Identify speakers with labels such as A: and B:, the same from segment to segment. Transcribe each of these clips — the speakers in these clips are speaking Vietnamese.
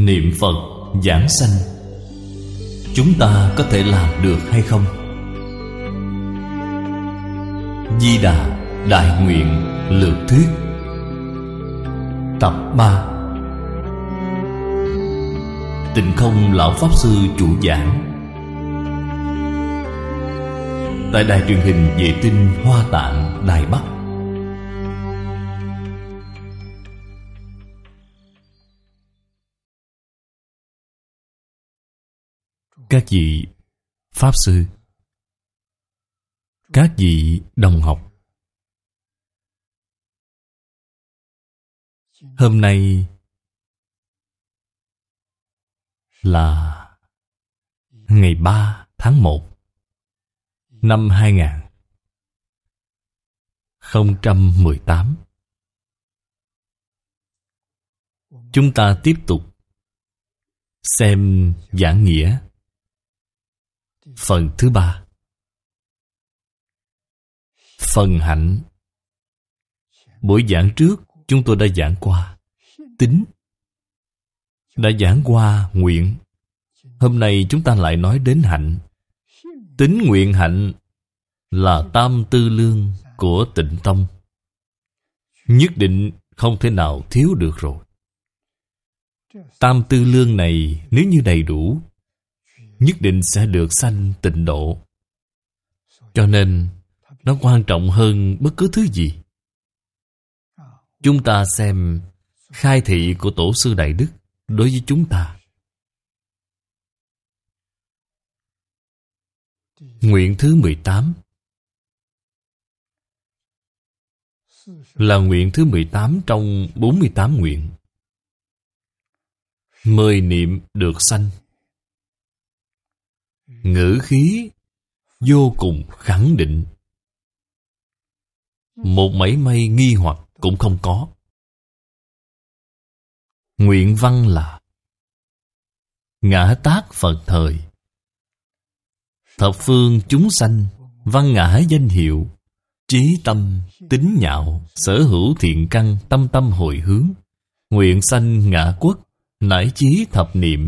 A: Niệm Phật giảng sanh, chúng ta có thể làm được hay không? Di Đà Đại Nguyện Lược Thuyết Tập 3. Tịnh Không Lão Pháp Sư chủ giảng tại đài truyền hình vệ tinh Hoa Tạng, Đài Bắc. Các vị Pháp Sư, các vị đồng học, hôm nay là ngày 3 tháng 1 năm 2018. Chúng ta tiếp tục xem giảng nghĩa phần thứ 3. Phần hạnh. Buổi giảng trước chúng tôi đã giảng qua tính, đã giảng qua nguyện. Hôm nay chúng ta lại nói đến hạnh. Tính, nguyện, hạnh là tam tư lương của Tịnh Tông, nhất định không thể nào thiếu được rồi. Tam tư lương này nếu như đầy đủ, nhất định sẽ được sanh tịnh độ. Cho nên nó quan trọng hơn bất cứ thứ gì. Chúng ta xem khai thị của Tổ sư Đại Đức đối với chúng ta. Nguyện thứ 18 là nguyện thứ 18 trong 48 nguyện. 10 niệm được sanh. Ngữ khí vô cùng khẳng định, một mảy may nghi hoặc cũng không có. Nguyện văn là: ngã tát Phật thời, thập phương chúng sanh, văn ngã danh hiệu, trí tâm tín nhạo, sở hữu thiện căn, tâm tâm hồi hướng, nguyện sanh ngã quốc, nải chí thập niệm.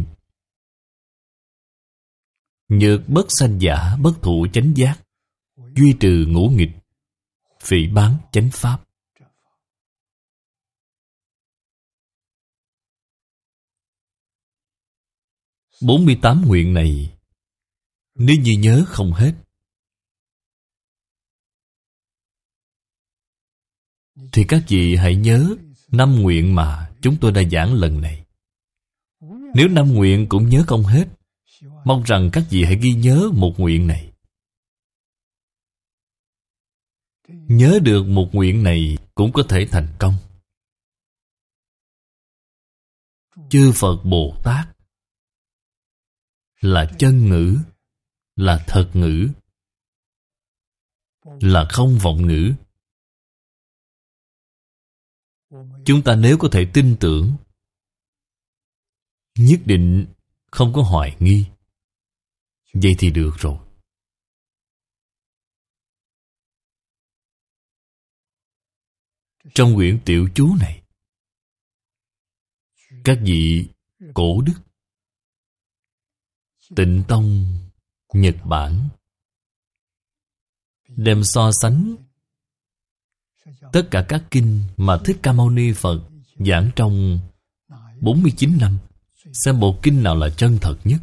A: Nhược bất sanh giả, bất thụ chánh giác, duy trừ ngũ nghịch, phỉ báng chánh pháp. – 48 nguyện này, nếu như nhớ không hết thì các vị hãy nhớ 5 nguyện mà chúng tôi đã giảng lần này. Nếu 5 nguyện cũng nhớ không hết, mong rằng các vị hãy ghi nhớ một nguyện này. Nhớ được một nguyện này cũng có thể thành công. Chư Phật Bồ Tát là chân ngữ, là thật ngữ, là không vọng ngữ. Chúng ta nếu có thể tin tưởng, nhất định không có hoài nghi, vậy thì được rồi. Trong quyển tiểu chú này, các vị cổ đức Tịnh Tông Nhật Bản đem so sánh tất cả các kinh mà Thích Ca Mâu Ni Phật giảng trong 49 năm, xem bộ kinh nào là chân thật nhất.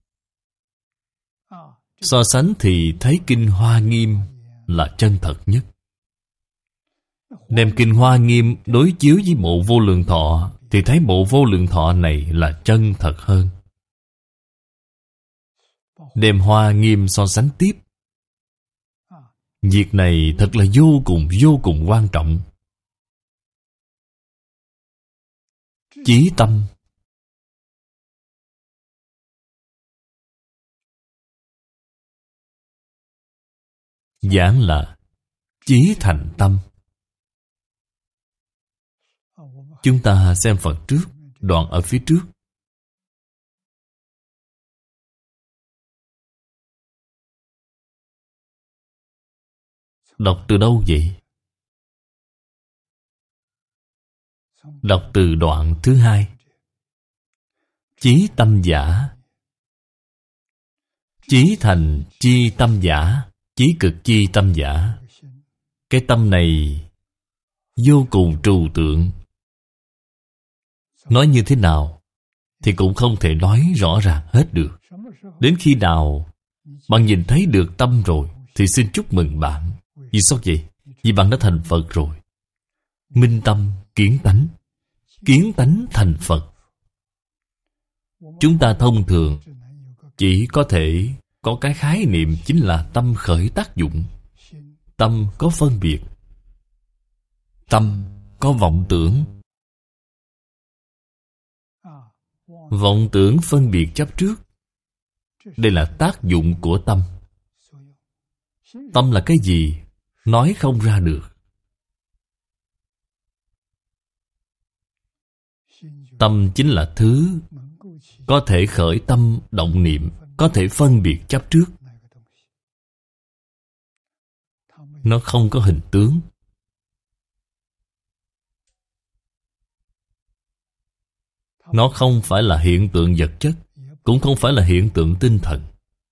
A: So sánh thì thấy kinh Hoa Nghiêm là chân thật nhất. Đem kinh Hoa Nghiêm đối chiếu với bộ Vô Lượng Thọ thì thấy bộ Vô Lượng Thọ này là chân thật hơn. Đem Hoa Nghiêm so sánh tiếp. Việc này thật là vô cùng quan trọng. Chí tâm. Giảng là chí thành tâm. Chúng ta xem phần trước, đoạn ở phía trước. Đọc từ đâu vậy? Đọc từ đoạn thứ 2. Chí tâm giả. Chí thành chi tâm giả, chí cực chi tâm giả. Cái tâm này vô cùng trừu tượng. Nói như thế nào thì cũng không thể nói rõ ràng hết được. Đến khi nào bạn nhìn thấy được tâm rồi thì xin chúc mừng bạn. Vì sao vậy? Vì bạn đã thành Phật rồi. Minh tâm kiến tánh, kiến tánh thành Phật. Chúng ta thông thường chỉ có thể có cái khái niệm chính là tâm khởi tác dụng. Tâm có phân biệt, tâm có vọng tưởng. Vọng tưởng phân biệt chấp trước, đây là tác dụng của tâm. Tâm là cái gì? Nói không ra được. Tâm chính là thứ có thể khởi tâm động niệm, có thể phân biệt chấp trước. Nó không có hình tướng. Nó không phải là hiện tượng vật chất, cũng không phải là hiện tượng tinh thần.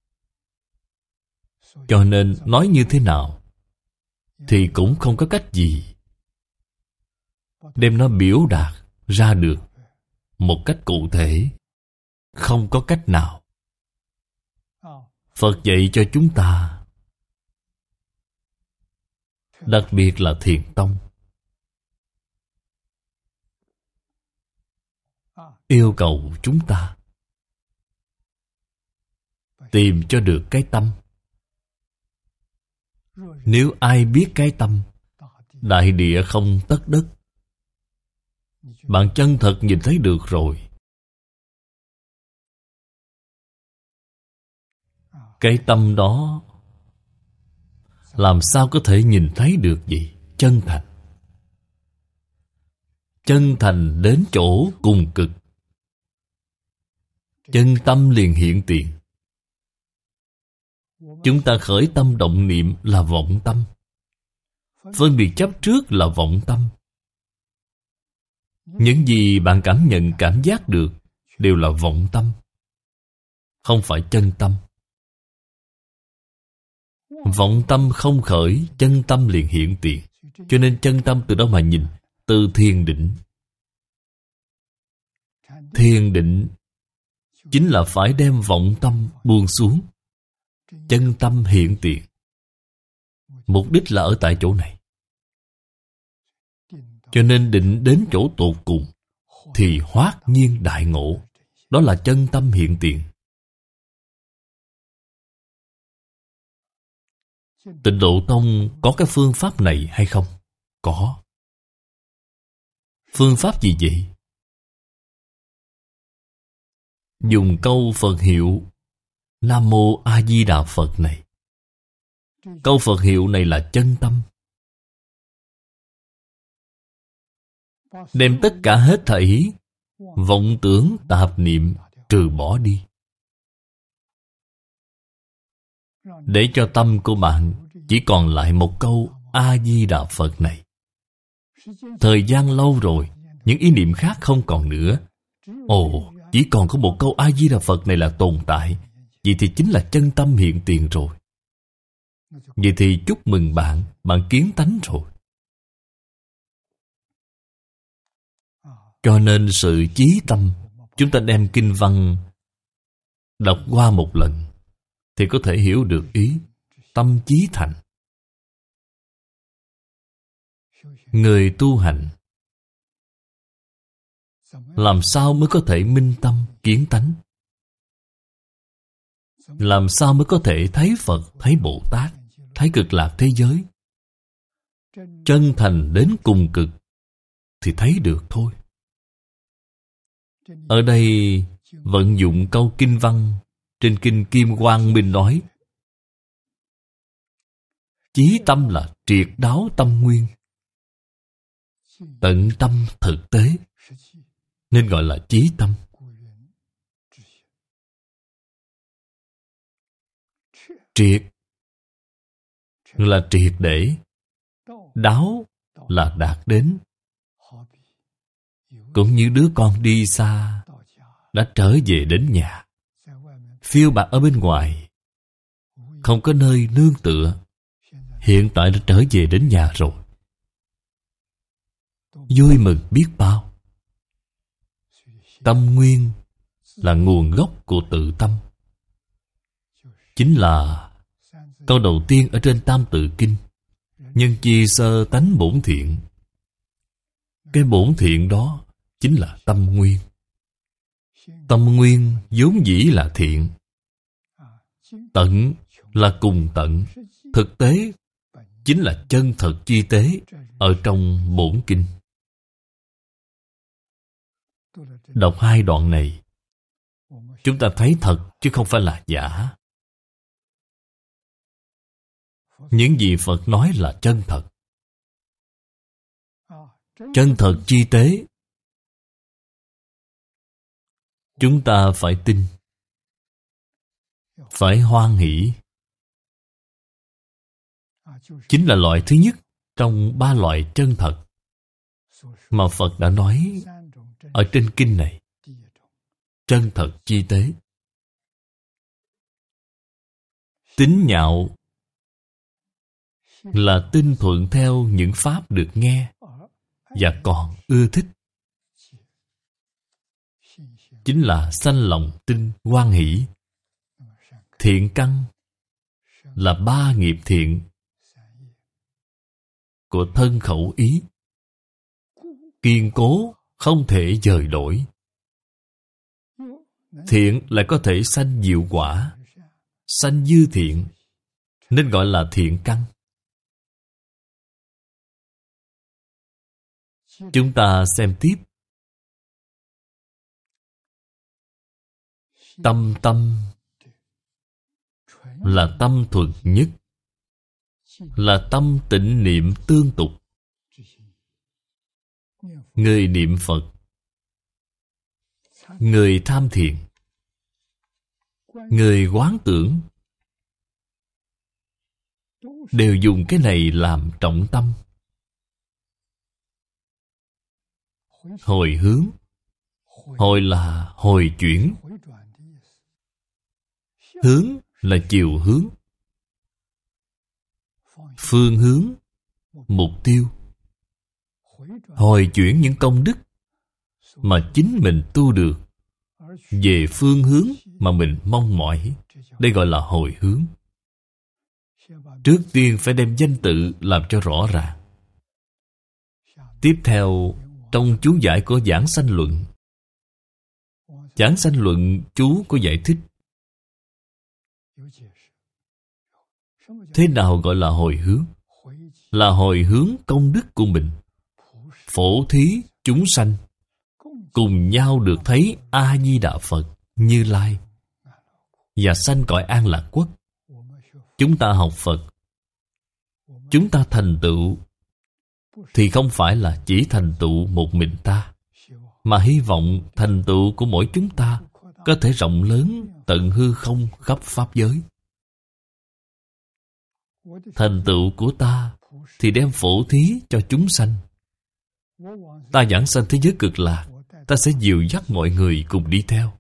A: Cho nên nói như thế nào thì cũng không có cách gì đem nó biểu đạt ra được một cách cụ thể. Không có cách nào. Phật dạy cho chúng ta, đặc biệt là Thiền tông, yêu cầu chúng ta tìm cho được cái tâm. Nếu ai biết cái tâm, đại địa không tất đất. Bạn chân thật nhìn thấy được rồi. Cái tâm đó làm sao có thể nhìn thấy được gì? Chân thành. Chân thành đến chỗ cùng cực, chân tâm liền hiện tiền. Chúng ta khởi tâm động niệm là vọng tâm. Phân biệt chấp trước là vọng tâm. Những gì bạn cảm nhận, cảm giác được đều là vọng tâm, không phải chân tâm. Vọng tâm không khởi, chân tâm liền hiện tiền. Cho nên chân tâm từ đâu mà nhìn? Từ thiền định. Thiền định chính là phải đem vọng tâm buông xuống, chân tâm hiện tiền. Mục đích là ở tại chỗ này. Cho nên định đến chỗ tột cùng thì hoát nhiên đại ngộ. Đó là chân tâm hiện tiền. Tịnh Độ Tông có cái phương pháp này hay không? Có. Phương pháp gì vậy? Dùng câu Phật hiệu Nam Mô A Di Đà Phật này. Câu Phật hiệu này là chân tâm. Đem tất cả hết thảy vọng tưởng tạp niệm trừ bỏ đi, để cho tâm của bạn chỉ còn lại một câu A Di Đà Phật này. Thời gian lâu rồi, những ý niệm khác không còn nữa. Ồ, chỉ còn có một câu A Di Đà Phật này là tồn tại. Vậy thì chính là chân tâm hiện tiền rồi. Vậy thì chúc mừng bạn, bạn kiến tánh rồi. Cho nên sự chí tâm, chúng ta đem kinh văn đọc qua một lần thì có thể hiểu được ý. Tâm chí thành. Người tu hành làm sao mới có thể minh tâm kiến tánh? Làm sao mới có thể thấy Phật, thấy Bồ Tát, thấy cực lạc thế giới? Chân thành đến cùng cực thì thấy được thôi. Ở đây vận dụng câu kinh văn trên kinh Kim Quang Minh nói: chí tâm là triệt đáo tâm nguyên, tận tâm thực tế, nên gọi là chí tâm. Triệt là triệt để, đáo là đạt đến. Cũng như đứa con đi xa đã trở về đến nhà. Phiêu bạt ở bên ngoài, không có nơi nương tựa. Hiện tại đã trở về đến nhà rồi, vui mừng biết bao. Tâm nguyên là nguồn gốc của tự tâm, chính là câu đầu tiên ở trên Tam Tự Kinh: nhân chi sơ tánh bổn thiện. Cái bổn thiện đó chính là tâm nguyên. Tâm nguyên vốn dĩ là thiện. Tận là cùng tận, thực tế chính là chân thật chi tế ở trong bổn kinh. Đọc hai đoạn này, chúng ta thấy thật chứ không phải là giả. Những gì Phật nói là chân thật. Chân thật chi tế, chúng ta phải tin, phải hoan hỷ. Chính là loại thứ nhất trong ba loại chân thật mà Phật đã nói ở trên kinh này. Chân thật chi tế. Tín nhạo là tin thuận theo những pháp được nghe và còn ưa thích, chính là sanh lòng tin hoan hỷ. Thiện căn là ba nghiệp thiện của thân khẩu ý, kiên cố không thể dời đổi. Thiện lại có thể sanh diệu quả, sanh dư thiện, nên gọi là thiện căn. Chúng ta xem tiếp. Tâm tâm là tâm thuần nhất, là tâm tịnh niệm tương tục. Người niệm Phật, người tham thiền, người quán tưởng đều dùng cái này làm trọng tâm. Hồi hướng, hồi là hồi chuyển, hướng là chiều hướng, phương hướng, mục tiêu. Hồi chuyển những công đức mà chính mình tu được về phương hướng mà mình mong mỏi. Đây gọi là hồi hướng. Trước tiên phải đem danh tự làm cho rõ ràng. Tiếp theo, trong chú giải của Giảng Sanh Luận, Giảng Sanh Luận chú có giải thích thế nào gọi là hồi hướng. Là hồi hướng công đức của mình, phổ thí chúng sanh cùng nhau được thấy A-di-đà Phật, Như Lai và sanh cõi an lạc quốc. Chúng ta học Phật, chúng ta thành tựu thì không phải là chỉ thành tựu một mình ta, mà hy vọng thành tựu của mỗi chúng ta có thể rộng lớn tận hư không khắp pháp giới. Thành tựu của ta thì đem phổ thí cho chúng sanh. Ta giảng sanh thế giới cực lạc, ta sẽ dìu dắt mọi người cùng đi theo.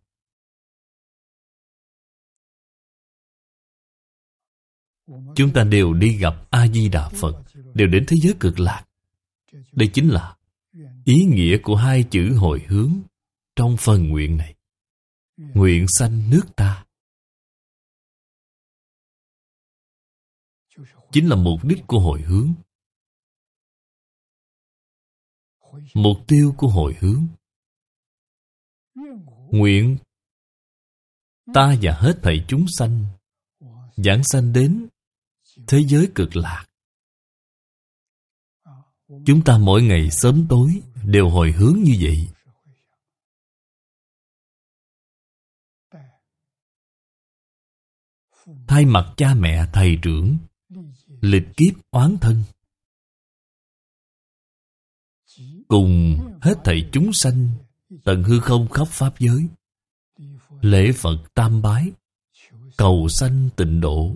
A: Chúng ta đều đi gặp A-di-đà Phật, đều đến thế giới cực lạc. Đây chính là ý nghĩa của hai chữ hồi hướng trong phần nguyện này. Nguyện sanh nước ta chính là mục đích của hồi hướng. Mục tiêu của hồi hướng. Nguyện ta và hết thảy chúng sanh giảng sanh đến thế giới cực lạc. Chúng ta mỗi ngày sớm tối đều hồi hướng như vậy. Thay mặt cha mẹ thầy trưởng, lịch kiếp oán thân, cùng hết thảy chúng sanh tận hư không khắp pháp giới, lễ Phật tam bái, cầu sanh tịnh độ.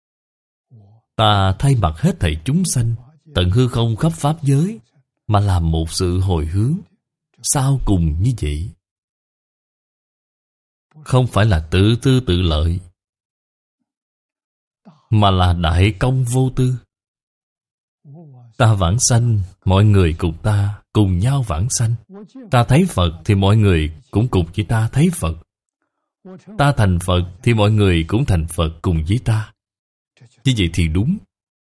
A: Ta thay mặt hết thảy chúng sanh tận hư không khắp pháp giới mà làm một sự hồi hướng. Sao cùng như vậy? Không phải là tự tư tự lợi, mà là đại công vô tư. Ta vãng sanh, mọi người cùng ta cùng nhau vãng sanh. Ta thấy Phật thì mọi người cũng cùng với ta thấy Phật. Ta thành Phật thì mọi người cũng thành Phật cùng với ta. Như vậy thì đúng.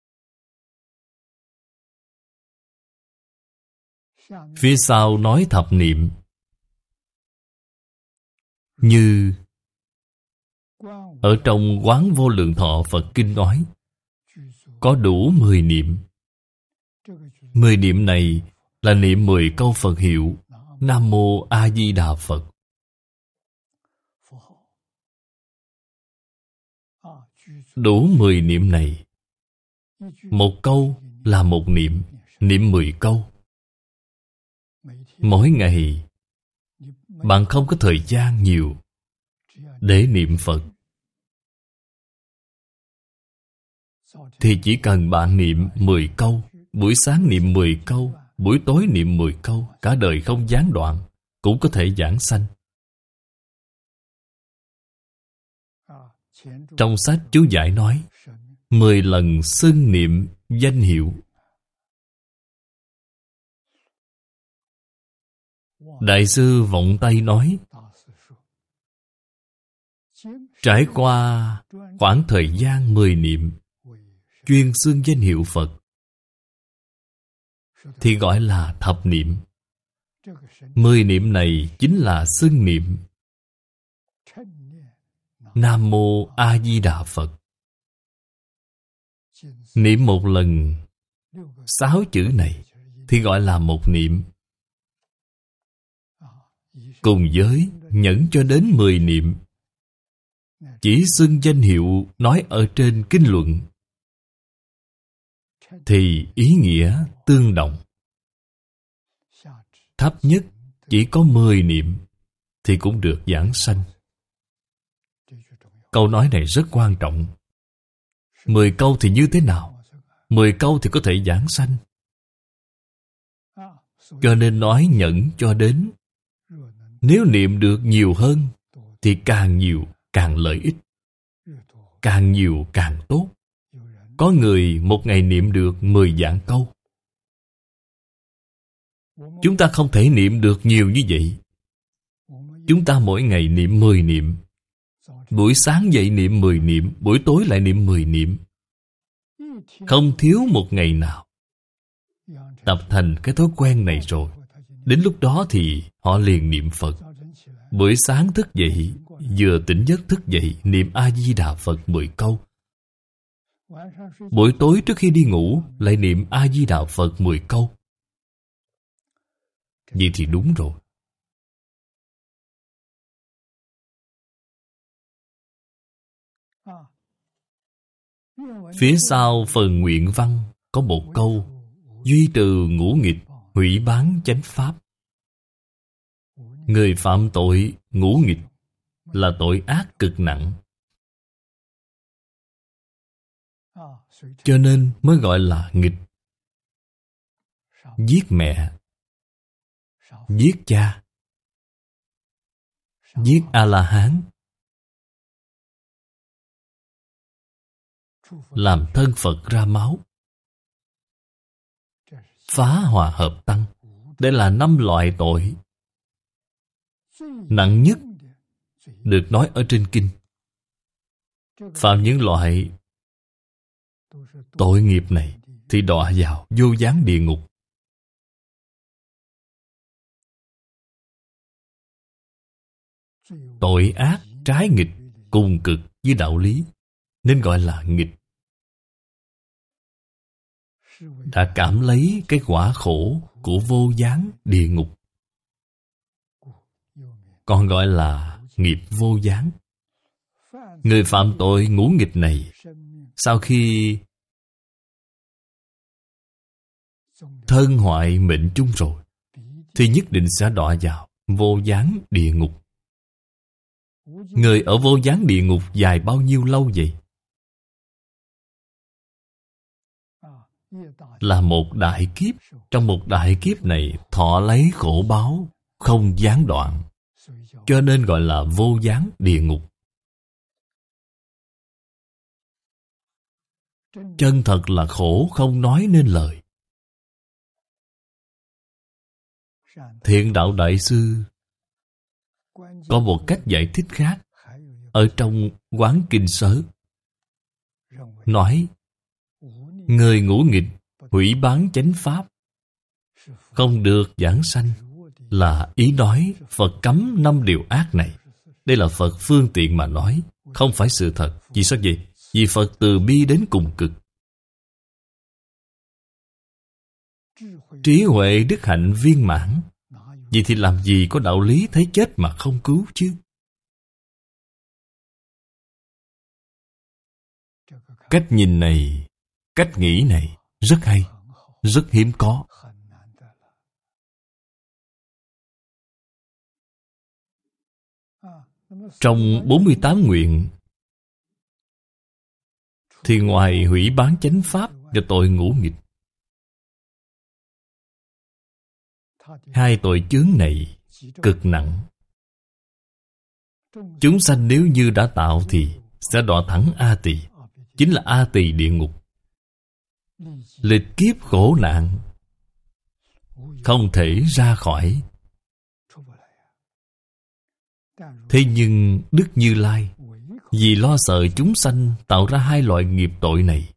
A: Phía sau nói thập niệm. Như ở trong Quán Vô Lượng Thọ Phật Kinh nói, có đủ 10 niệm. 10 niệm này là niệm 10 câu Phật hiệu Nam Mô A Di Đà Phật. Đủ 10 niệm này, một câu là một niệm, niệm 10 câu. Mỗi ngày bạn không có thời gian nhiều để niệm Phật, thì chỉ cần bạn niệm 10 câu, buổi sáng niệm 10 câu, buổi tối niệm 10 câu, cả đời không gián đoạn, cũng có thể giảng sanh. Trong sách chú giải nói, 10 lần xưng niệm danh hiệu. Đại sư Vọng Tây nói, trải qua khoảng thời gian 10 niệm, chuyên xưng danh hiệu Phật, thì gọi là thập niệm. 10 niệm này chính là xưng niệm Nam Mô A Di Đà Phật. Niệm một lần 6 chữ này thì gọi là một niệm. Cùng với nhẫn cho đến 10 niệm, chỉ xưng danh hiệu nói ở trên kinh luận, thì ý nghĩa tương đồng. Thấp nhất chỉ có 10 niệm thì cũng được giảng sanh. Câu nói này rất quan trọng. 10 câu thì như thế nào? 10 câu thì có thể giảng sanh. Cho nên nói nhẫn cho đến. Nếu niệm được nhiều hơn thì càng nhiều càng lợi ích, càng nhiều càng tốt. Có người một ngày niệm được 10 vạn câu. Chúng ta không thể niệm được nhiều như vậy. Chúng ta mỗi ngày niệm 10 niệm. Buổi sáng dậy niệm 10 niệm, buổi tối lại niệm 10 niệm. Không thiếu một ngày nào. Tập thành cái thói quen này rồi, đến lúc đó thì họ liền niệm Phật. Buổi sáng thức dậy, vừa tỉnh giấc thức dậy, niệm A-di-đà Phật 10 câu. Buổi tối trước khi đi ngủ, lại niệm A-di-đà Phật 10 câu. Vậy thì đúng rồi. Phía sau phần nguyện văn có một câu: duy trừ ngũ nghịch, hủy bán chánh pháp. Người phạm tội ngũ nghịch là tội ác cực nặng, cho nên mới gọi là nghịch. Giết mẹ, giết cha, giết A-la-hán, làm thân Phật ra máu, phá hòa hợp tăng. Đây là 5 loại tội nặng nhất được nói ở trên kinh. Phạm những loại tội nghiệp này thì đọa vào vô gián địa ngục. Tội ác trái nghịch cùng cực với đạo lý, nên gọi là nghịch. Đã cảm lấy cái quả khổ của vô gián địa ngục, còn gọi là nghiệp vô gián. Người phạm tội ngũ nghịch này, sau khi thân hoại mệnh chung rồi, thì nhất định sẽ đọa vào vô gián địa ngục. Người ở vô gián địa ngục dài bao nhiêu lâu vậy? Là một đại kiếp. Trong một đại kiếp này, thọ lấy khổ báo không gián đoạn. cho nên gọi là vô gián địa ngục. Chân thật là khổ không nói nên lời. Thiện đạo đại sư có một cách giải thích khác ở trong Quán Kinh Sớ, nói người ngũ nghịch hủy bán chánh pháp, không được giảng sanh, là ý nói Phật cấm 5 điều ác này. Đây là Phật phương tiện mà nói, không phải sự thật. Vì sao vậy? Vì Phật từ bi đến cùng cực. Trí huệ đức hạnh viên mãn, vậy thì làm gì có đạo lý thấy chết mà không cứu chứ? Cách nhìn này, cách nghĩ này rất hay, rất hiếm có. Trong 48 nguyện thì ngoài hủy bán chánh pháp và tội ngũ nghịch, hai tội chướng này cực nặng. Chúng sanh nếu như đã tạo thì sẽ đọa thẳng A Tỳ, chính là A Tỳ địa ngục. Lịch kiếp khổ nạn, không thể ra khỏi. Thế nhưng Đức Như Lai vì lo sợ chúng sanh tạo ra hai loại nghiệp tội này,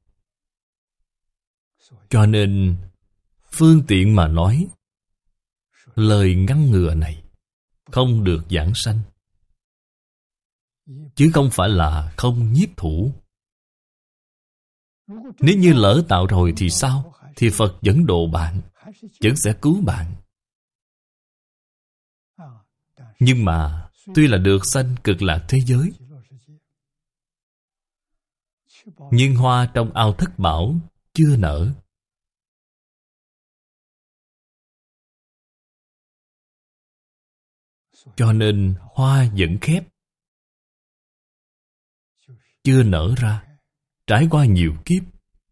A: cho nên phương tiện mà nói lời ngăn ngừa này không được giảng sanh, chứ không phải là không nhiếp thủ. Nếu như lỡ tạo rồi thì sao? Thì Phật vẫn độ bạn, vẫn sẽ cứu bạn. Nhưng mà tuy là được sanh cực lạc thế giới, nhưng hoa trong ao thất bảo chưa nở. Cho nên hoa vẫn khép, chưa nở ra, trải qua nhiều kiếp.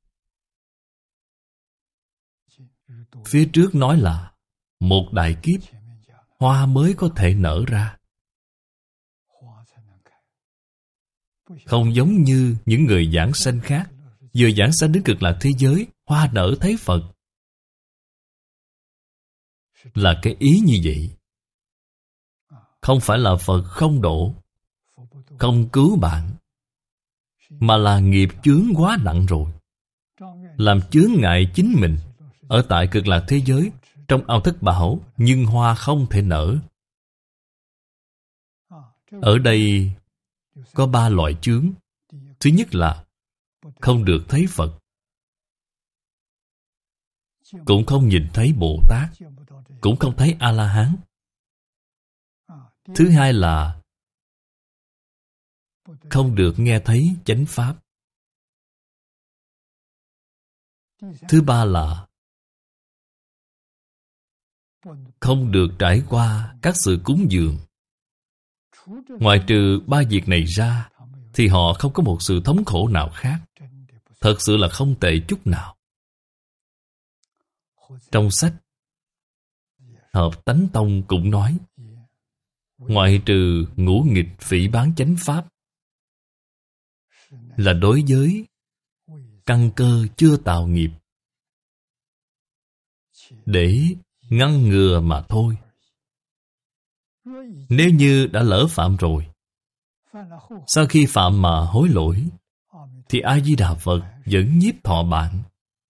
A: Phía trước nói là một đại kiếp, hoa mới có thể nở ra. Không giống như những người giảng sanh khác, vừa giảng sanh đến cực lạc thế giới, hoa nở thấy Phật. Là cái ý như vậy. Không phải là Phật không độ, không cứu bạn, mà là nghiệp chướng quá nặng rồi, làm chướng ngại chính mình. Ở tại cực lạc thế giới, trong ao thất bảo, nhưng hoa không thể nở. Ở đây có 3 loại chướng. Thứ nhất là không được thấy Phật, cũng không nhìn thấy Bồ Tát, cũng không thấy A-la-hán. Thứ hai là không được nghe thấy chánh pháp. Thứ ba là không được trải qua các sự cúng dường. Ngoại trừ 3 việc này ra thì họ không có một sự thống khổ nào khác. Thật sự là không tệ chút nào. Trong sách Hợp Tánh Tông cũng nói, ngoại trừ ngũ nghịch phỉ báng chánh pháp, là đối với căn cơ chưa tạo nghiệp, để ngăn ngừa mà thôi. Nếu như đã lỡ phạm rồi, sau khi phạm mà hối lỗi, thì A-di-đà Phật vẫn nhiếp thọ bạn,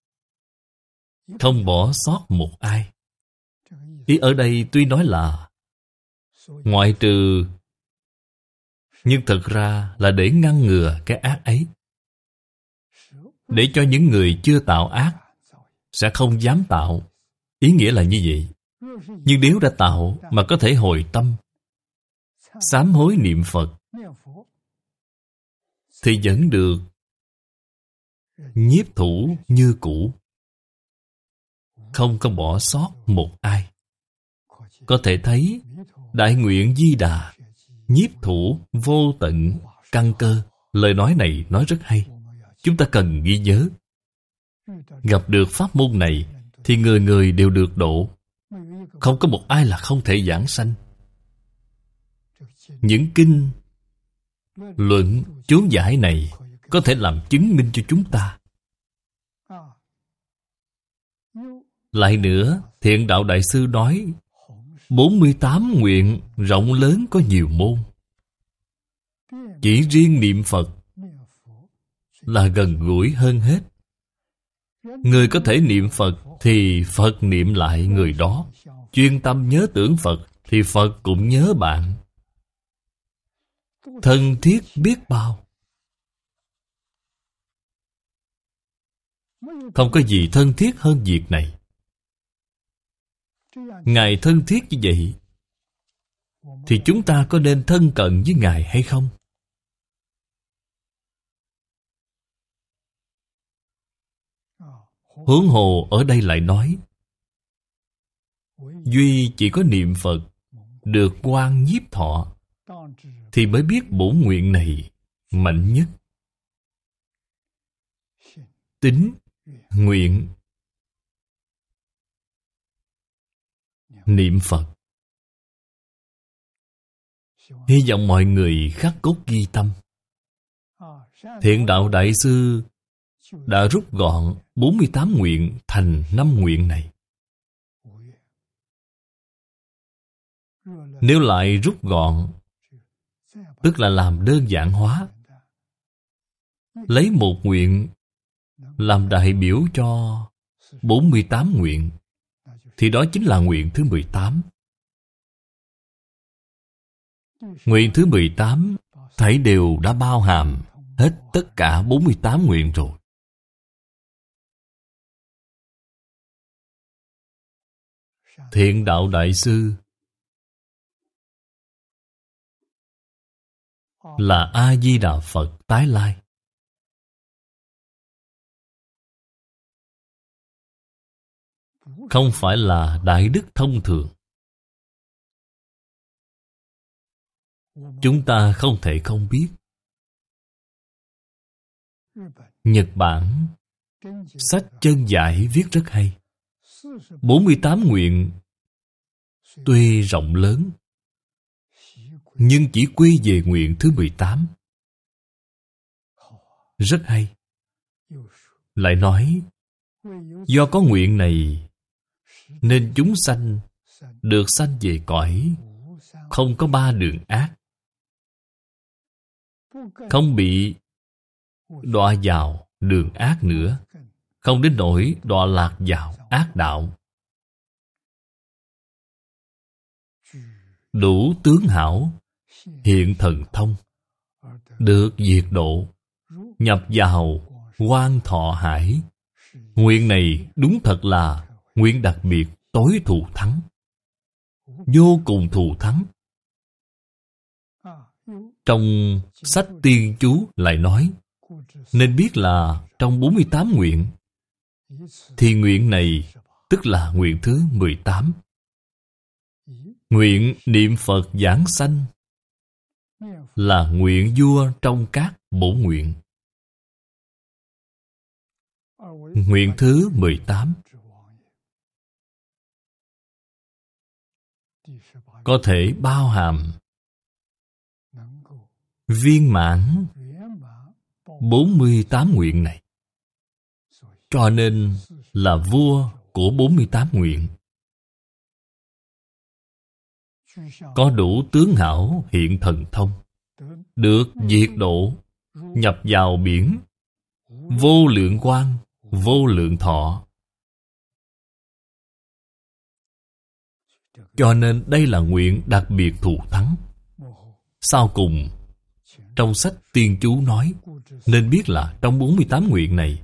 A: không bỏ sót một ai. Ý ở đây tuy nói là ngoại trừ, nhưng thực ra là để ngăn ngừa cái ác ấy, để cho những người chưa tạo ác sẽ không dám tạo. Ý nghĩa là như vậy. Nhưng nếu đã tạo mà có thể hồi tâm, sám hối niệm Phật, thì vẫn được nhiếp thủ như cũ, không có bỏ sót một ai. Có thể thấy Đại Nguyện Di Đà nhiếp thủ vô tận căn cơ. Lời nói này nói rất hay, chúng ta cần ghi nhớ. Gặp được pháp môn này thì người người đều được độ, không có một ai là không thể giảng sanh. Những kinh luận chú giải này có thể làm chứng minh cho chúng ta. Lại nữa, Thiện Đạo Đại Sư nói 48 nguyện rộng lớn có nhiều môn. Chỉ riêng niệm Phật là gần gũi hơn hết. Người có thể niệm Phật thì Phật niệm lại người đó. Chuyên tâm nhớ tưởng Phật thì Phật cũng nhớ bạn. Thân thiết biết bao. Không có gì thân thiết hơn việc này. Ngài thân thiết như vậy thì chúng ta có nên thân cận với Ngài hay không? Huống hồ ở đây lại nói duy chỉ có niệm Phật được quan nhiếp thọ thì mới biết bổn nguyện này mạnh nhất. Tín, nguyện, niệm Phật. Hy vọng mọi người khắc cốt ghi tâm. Thiện Đạo Đại Sư đã rút gọn 48 nguyện thành 5 nguyện này. Nếu lại rút gọn, tức là làm đơn giản hóa, lấy một nguyện làm đại biểu cho 48 nguyện, thì đó chính là nguyện thứ 18. Nguyện thứ 18 thảy đều đã bao hàm hết tất cả 48 nguyện rồi. Thiện Đạo Đại Sư là A-di-đà Phật tái lai. Không phải là đại đức thông thường. Chúng ta không thể không biết. Nhật Bản sách Chân Giải viết rất hay. 48 nguyện tuy rộng lớn, nhưng chỉ quy về nguyện thứ 18. Rất hay. Lại nói, do có nguyện này nên chúng sanh được sanh về cõi không có 3 đường ác, không bị đọa vào đường ác nữa, không đến nỗi đọa lạc vào ác đạo. Đủ tướng hảo, hiện thần thông, được diệt độ, nhập vào Quan Thọ Hải. Nguyện này đúng thật là nguyện đặc biệt tối thù thắng, vô cùng thù thắng. Trong sách Tiên Chú lại nói, nên biết là trong 48 nguyện thì nguyện này tức là nguyện thứ 18. Nguyện niệm Phật giảng sanh là nguyện vua trong các bổn nguyện. Nguyện thứ 18 có thể bao hàm viên mãn 48 nguyện này. Cho nên là vua của 48 nguyện. Có đủ tướng hảo hiện thần thông, được diệt độ, nhập vào biển vô lượng quang, vô lượng thọ. Cho nên đây là nguyện đặc biệt thù thắng. Sau cùng, trong sách Tiên Chú nói, nên biết là trong 48 nguyện này,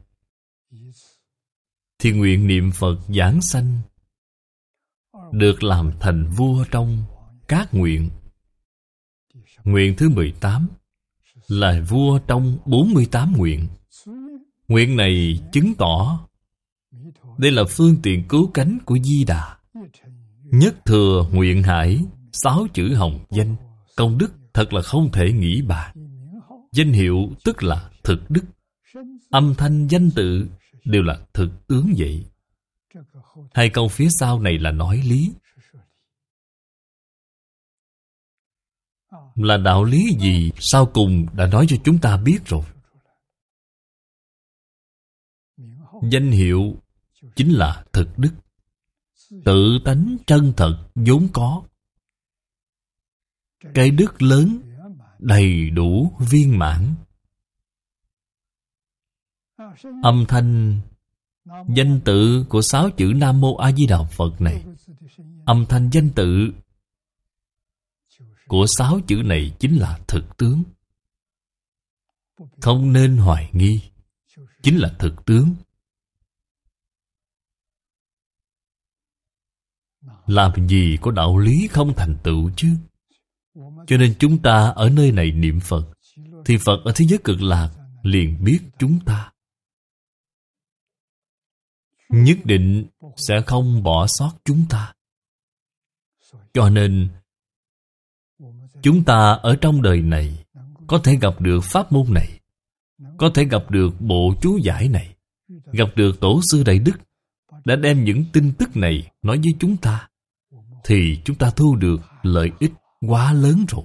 A: thì nguyện niệm Phật giảng sanh được làm thành vua trong các nguyện. Nguyện thứ 18 là vua trong 48 nguyện. Nguyện này chứng tỏ đây là phương tiện cứu cánh của Di Đà. Nhất thừa nguyện hải, 6 chữ hồng danh, công đức thật là không thể nghĩ bàn. Danh hiệu tức là thực đức, âm thanh danh tự đều là thực tướng vậy. Hai câu phía sau này là nói lý. Là đạo lý gì sau cùng đã nói cho chúng ta biết rồi. Danh hiệu chính là thực đức, tự tánh chân thật vốn có. Cái đức lớn đầy đủ viên mãn. Âm thanh danh tự của 6 chữ Nam Mô A Di Đà Phật này, âm thanh danh tự của 6 chữ này chính là thực tướng. Không nên hoài nghi, chính là thực tướng. Làm gì có đạo lý không thành tựu chứ. Cho nên chúng ta ở nơi này niệm Phật, thì Phật ở thế giới cực lạc liền biết chúng ta. Nhất định sẽ không bỏ sót chúng ta. Cho nên chúng ta ở trong đời này có thể gặp được pháp môn này, có thể gặp được bộ chú giải này, gặp được tổ sư Đại Đức đã đem những tin tức này nói với chúng ta, thì chúng ta thu được lợi ích quá lớn rồi.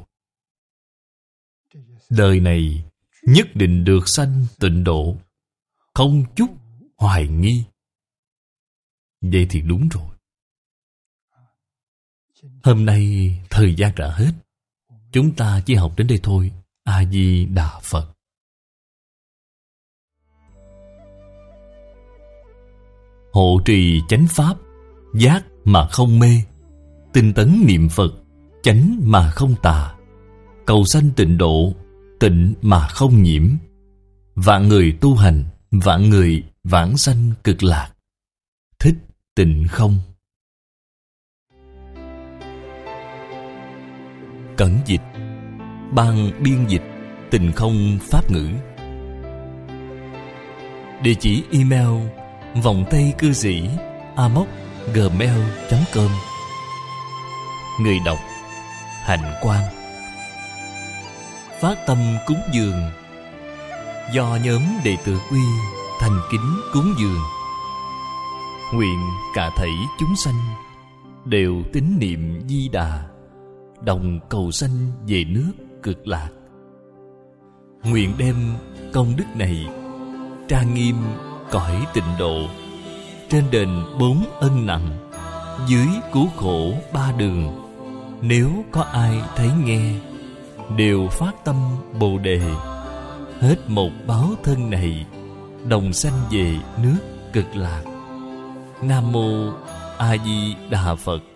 A: Đời này nhất định được sanh tịnh độ, không chút hoài nghi. Vậy thì đúng rồi. Hôm nay thời gian đã hết, chúng ta chỉ học đến đây thôi. A Di Đà Phật. Hộ trì chánh pháp, giác mà không mê, tinh tấn niệm Phật, chánh mà không tà, cầu sanh tịnh độ, tịnh mà không nhiễm. Vạn người tu hành, vạn người vãng sanh cực lạc. Thích Tịnh Không. Cẩn dịch. Ban biên dịch Tịnh Không Pháp ngữ. Địa chỉ email vòng tay cư sĩ amos@gmail.com. Người đọc Hạnh Quang. Phát tâm cúng dường do nhóm đệ tử Uy thành kính cúng dường. Nguyện cả thảy chúng sanh đều tín niệm Di Đà, đồng cầu sanh về nước cực lạc. Nguyện đem công đức này trang nghiêm cõi tịnh độ, trên đền 4 ân nặng, dưới cứu khổ 3 đường. Nếu có ai thấy nghe, đều phát tâm Bồ Đề, hết một báo thân này, đồng sanh về nước cực lạc. Nam Mô A Di Đà Phật.